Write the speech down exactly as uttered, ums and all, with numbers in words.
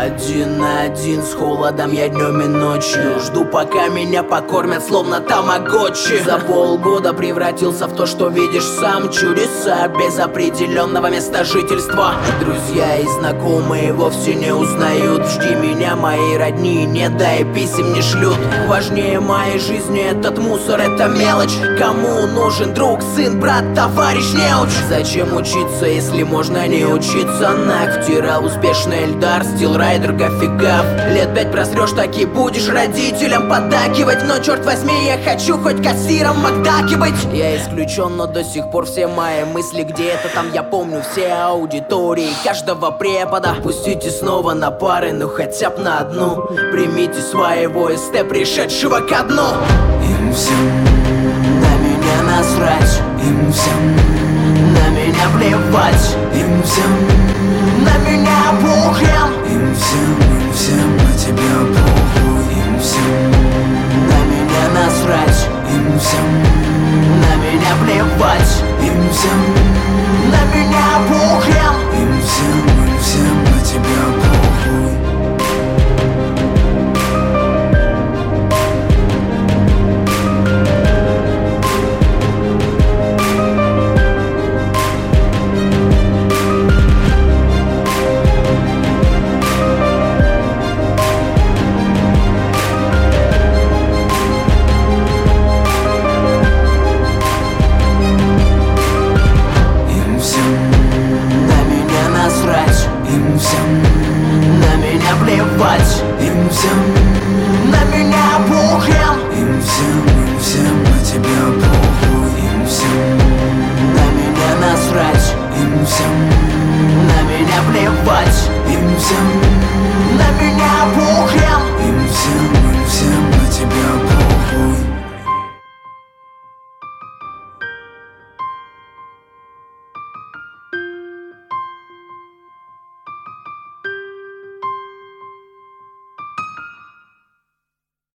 Один на один с холодом я днем и ночью жду, пока меня покормят, словно тамагочи. За полгода превратился в то, что видишь сам. Чудеса без определенного места жительства. Друзья и знакомые вовсе не узнают. Жди меня, мои родни, не дай писем не шлют. Важнее моей жизни этот мусор, это мелочь. Кому нужен друг, сын, брат, товарищ, неуч? Зачем учиться, если можно не учиться? Нахтирал успешный Эльдар, стилрайдер, гофигав. Лет пять просрёшь, так и будешь родителям поддакивать. Но черт возьми, я хочу хоть кассиром Макдаки быть. Я исключен, но до сих пор все мои мысли где-то там. Я помню все аудитории каждого препода. Пустите снова на пары, ну хотя б на одну. Примите своего СТ, пришедшего ко дну. Им всем на меня насрать, им всем на меня плевать, им всем на меня похрен. Им всем, им всем на тебя похуй. Им всем на меня насрать, им всем на меня плевать, им всем на меня похрен. Им всем, им всем на тебя похуй. Им всем на меня плевать, им всем на меня похрен. Им всем, им всем на тебя похуй. Им всем на меня насрать, им всем на меня плевать, им всем